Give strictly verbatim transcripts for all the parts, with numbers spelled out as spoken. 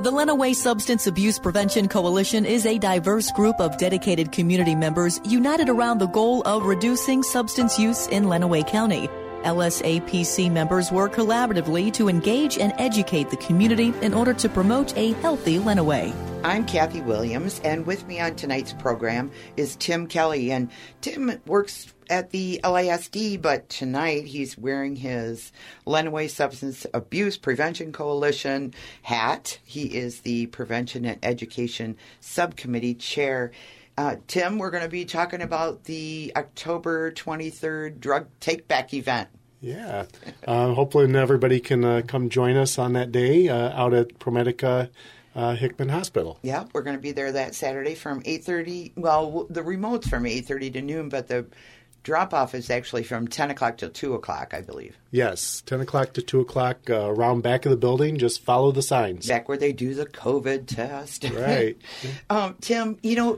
The Lenawee Substance Abuse Prevention Coalition is a diverse group of dedicated community members united around the goal of reducing substance use in Lenawee County. L S A P C members work collaboratively to engage and educate the community in order to promote a healthy Lenawee. I'm Kathy Williams, and with me on tonight's program is Tim Kelly. And Tim works at the L A S D, but tonight he's wearing his Lenawee Substance Abuse Prevention Coalition hat. He is the Prevention and Education Subcommittee Chair. Uh, Tim, we're going to be talking about the October twenty-third Drug Take-Back event. Yeah. Uh, hopefully everybody can uh, come join us on that day uh, out at ProMedica uh, Hickman Hospital. Yeah, we're going to be there that Saturday from eight thirty. Well, the remote's from eight thirty to noon, but the drop-off is actually from ten o'clock till two o'clock, I believe. Yes, ten o'clock to two o'clock uh, around back of the building. Just follow the signs. Back where they do the COVID test. Right. um, Tim, you know,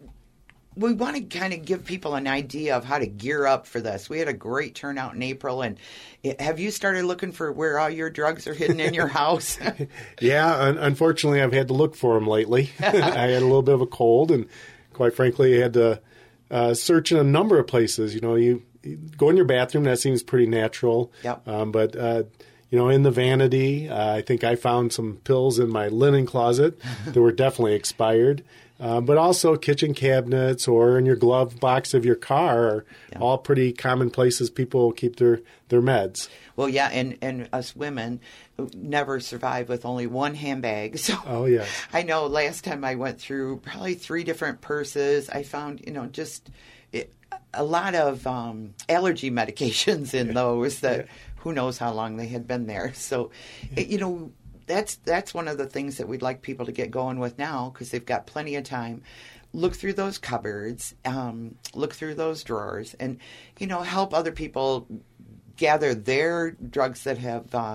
we want to kind of give people an idea of how to gear up for this. We had a great turnout in April, and have you started looking for where all your drugs are hidden in your house? Yeah, un- unfortunately, I've had to look for them lately. I had a little bit of a cold, and quite frankly, I had to uh, search in a number of places. You know, you, you go in your bathroom, that seems pretty natural. Yep. Um, but, uh, you know, in the vanity, uh, I think I found some pills in my linen closet that were definitely expired. Uh, but also kitchen cabinets or in your glove box of your car are yeah. all pretty common places people keep their, their meds. Well, yeah, and, and us women never survive with only one handbag. So oh, yeah. I know last time I went through probably three different purses. I found, you know, just it, a lot of um, allergy medications in those that yeah. who knows how long they had been there. So, yeah. it, you know, That's that's one of the things that we'd like people to get going with now because they've got plenty of time. Look through those cupboards, um, look through those drawers, and, you know, help other people gather their drugs that have uh,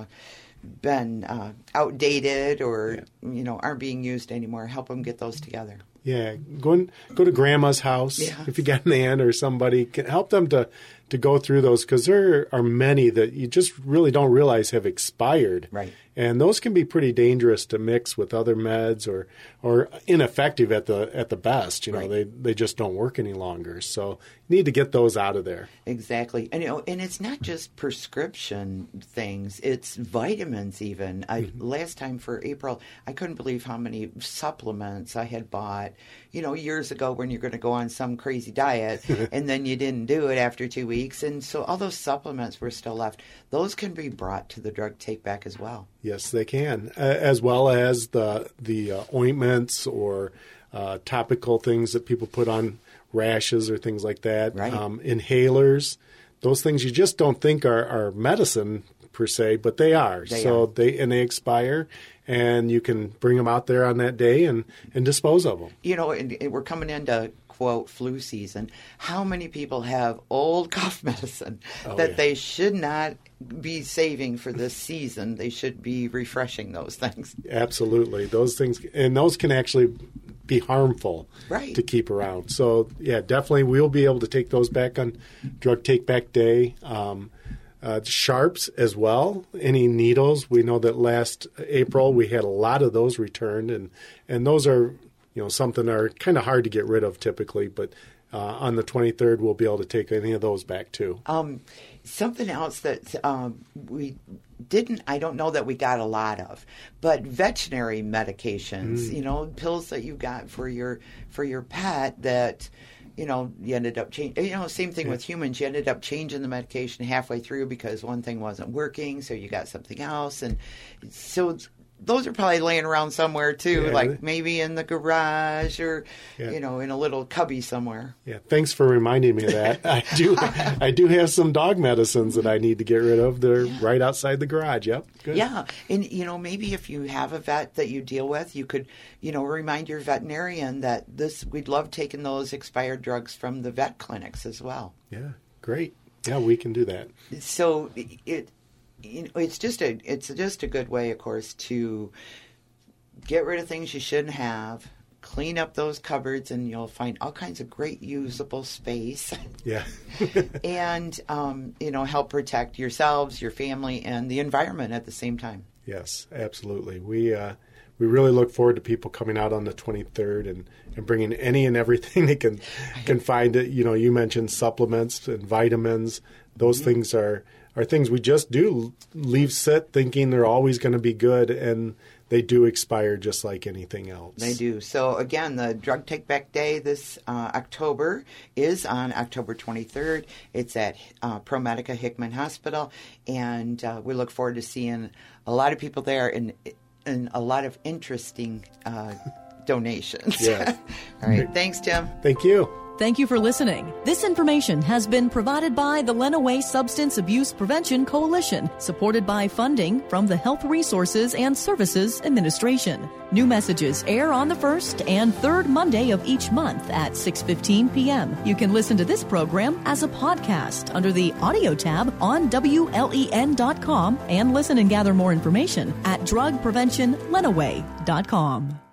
been uh, outdated or, yeah. you know, aren't being used anymore. Help them get those together. Yeah, go and, go to grandma's house yeah. if you got an aunt or somebody. Can help them to, to go through those because there are many that you just really don't realize have expired. Right. And those can be pretty dangerous to mix with other meds or or ineffective at the at the best. You know, right. they they just don't work any longer. So you need to get those out of there. Exactly. And you know, and it's not just prescription things, it's vitamins even. I mm-hmm. last time for April, I couldn't believe how many supplements I had bought, you know, years ago when you're going to go on some crazy diet and then you didn't do it after two weeks. And so all those supplements were still left. Those can be brought to the drug take back as well. Yes, they can, uh, as well as the the uh, ointments or uh, topical things that people put on rashes or things like that. Right. Um, inhalers, those things you just don't think are, are medicine per se, but they are. They so are. they and they expire, and you can bring them out there on that day and, and dispose of them. You know, and, and we're coming into, quote, flu season. How many people have old cough medicine oh, that yeah. they should not be saving for this season? They should be refreshing those things. Absolutely. Those things, and those can actually be harmful right. to keep around. So, yeah, definitely we'll be able to take those back on Drug Take Back Day. Um, uh, sharps as well, any needles. We know that last April we had a lot of those returned, and, and those are, you know, something that are kind of hard to get rid of typically, but uh, on the twenty-third we'll be able to take any of those back too. Um, something else that um, we didn't, I don't know that we got a lot of, but veterinary medications, mm. you know, pills that you got for your for your pet that, you know, you ended up changing. You know, same thing yeah. with humans. You ended up changing the medication halfway through because one thing wasn't working, so you got something else, and so those are probably laying around somewhere too, yeah. like maybe in the garage or, yeah. you know, in a little cubby somewhere. Yeah, thanks for reminding me of that. I do I do have some dog medicines that I need to get rid of. They're yeah. right outside the garage. Yep, good. Yeah, and, you know, maybe if you have a vet that you deal with, you could, you know, remind your veterinarian that this, we'd love taking those expired drugs from the vet clinics as well. Yeah, great. Yeah, we can do that. So it... You know, it's just a it's just a good way, of course, to get rid of things you shouldn't have, clean up those cupboards, and you'll find all kinds of great usable space. Yeah. and, um, you know, help protect yourselves, your family, and the environment at the same time. Yes, absolutely. We uh, we really look forward to people coming out on the twenty-third and, and bringing any and everything they can can find. You know, you mentioned supplements and vitamins. Those mm-hmm. things are, are things we just do leave sit thinking they're always going to be good, and they do expire just like anything else. They do. So, again, the Drug Take Back Day this uh, October is on October twenty-third. It's at uh, ProMedica Hickman Hospital, and uh, we look forward to seeing a lot of people there and, and a lot of interesting uh, donations. Yeah. All right. Thanks, Tim. Thank you. Thank you for listening. This information has been provided by the Lenawee Substance Abuse Prevention Coalition, supported by funding from the Health Resources and Services Administration. New messages air on the first and third Monday of each month at six fifteen p.m. You can listen to this program as a podcast under the audio tab on W L E N dot com and listen and gather more information at drug prevention lenawee dot com.